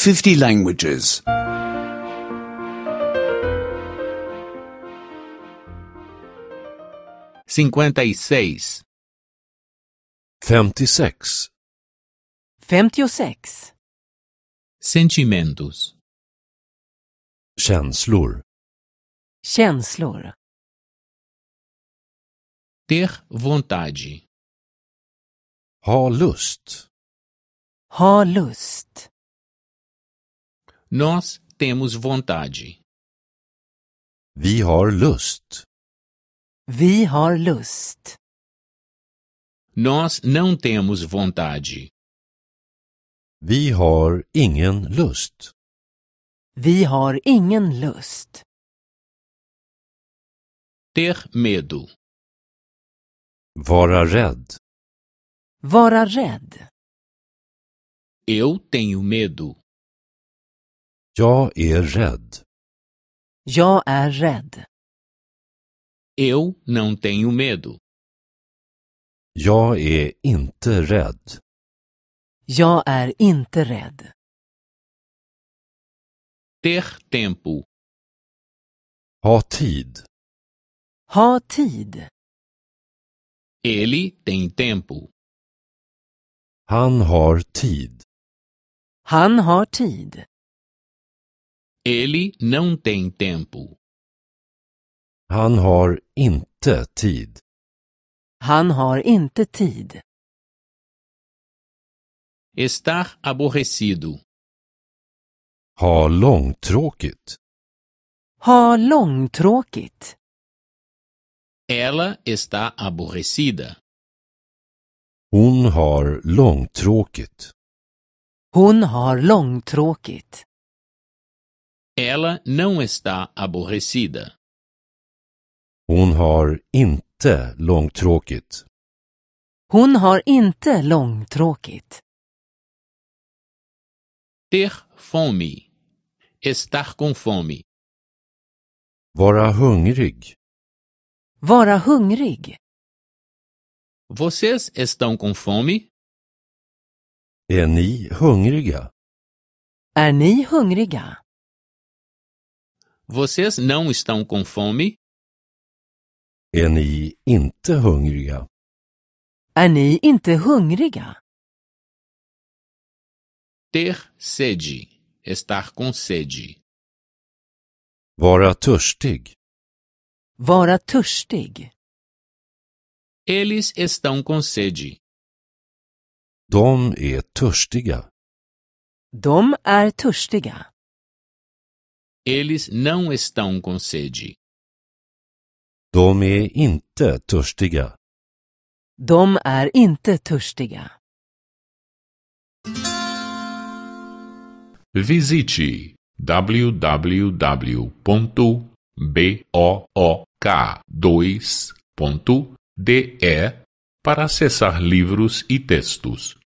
50 languages. 56. 56. 56. Sentimentos. Känslor. Känslor. Ter vontade. Ha lust. Ha lust. Nós temos vontade. Vi har lust. Vi har lust. Nós não temos vontade. Vi har ingen lust. Vi har ingen lust. Ter medo. Vara rädd. Vara rädd. Eu tenho medo. Jag är rädd. Jag är rädd. Eu não tenho medo. Jag är inte rädd. Jag är inte rädd. Ter tempo. Ha tid. Ha tid. Ele tem tempo. Han har tid. Han har tid. Ele não tem tempo. Han har inte tid. Han har inte tid. Estar aborrecido. Ha långtråkigt. Ha långtråkigt. Ela está aborrecida. Hon har långtråkigt. Hon har långtråkigt. Ela não está aborrecida. Hon har inte långtråkigt. Hon har inte långtråkigt. Ter fome. Estar com fome. Vara hungrig. Vara hungrig. Vocês estão com fome? Är ni hungriga? Är ni hungriga? Vocês não estão com fome? Är ni inte hungriga? Är ni inte hungriga? Ter sede. Estar com sede. Vara törstig. Vara törstig. Eles estão com sede. De är törstiga. De är törstiga. Eles não estão com sede. De är inte törstiga. De är inte törstiga. Visite www.book2.de para acessar livros e textos.